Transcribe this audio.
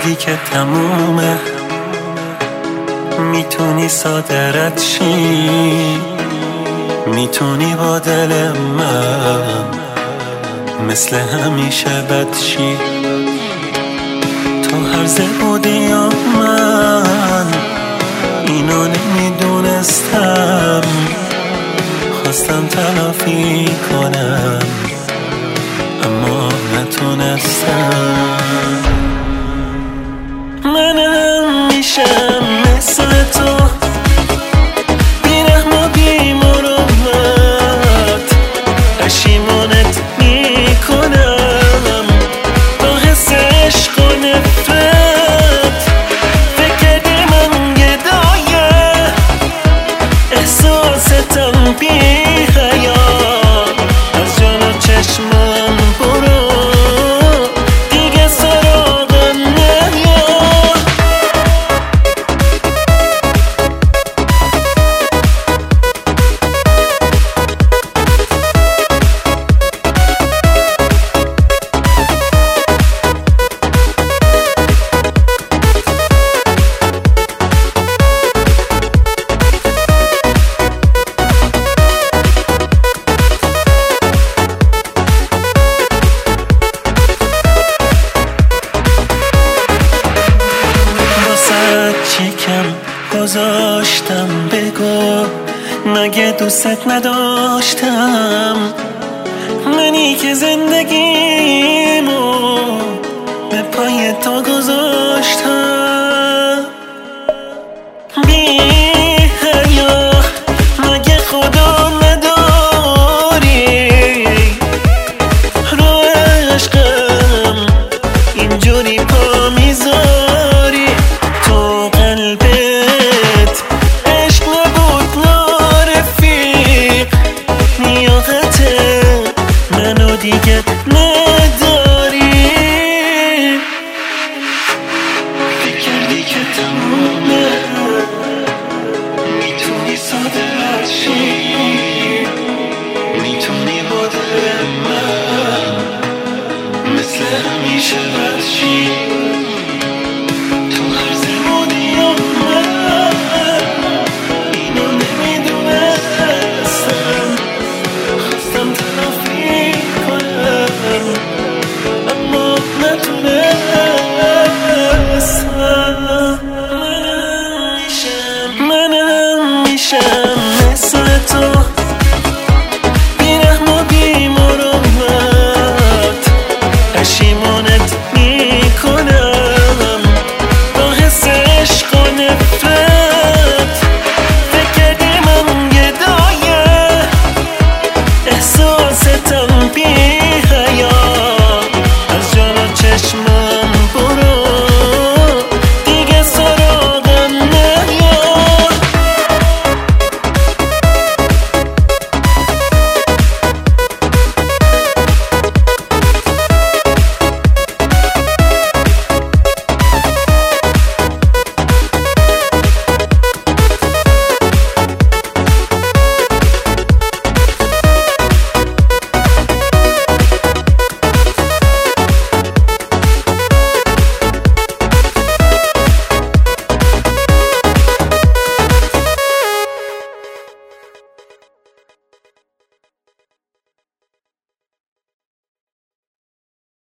دیدی که تمومه، میتونی صادرت شی، میتونی با دل من مثل همیشه بد شی. تو هرزه بودی یا من اینو نمیدونستم، خواستم تلافی کنم اما نتونستم. منم میشم مثل تو، بیرحم و بی‌مروت، پشیمونت میکنم با حس عشق و نفرت. فکر کردی من گدایه، احساستم بی حیا، از جلو چشمم برو دیگه سراغم نیا. چیکم گذاشتم بگو، مگه دوست نداشتم؟ منی که زندگیمو به پای تو گذاشتم. بی حیا مگه خدا نداری؟ رو عشقم اینجوری پا میذاری؟ تو قلبت عشق نبود نارفیق، نیاقت منو دیگه نداری.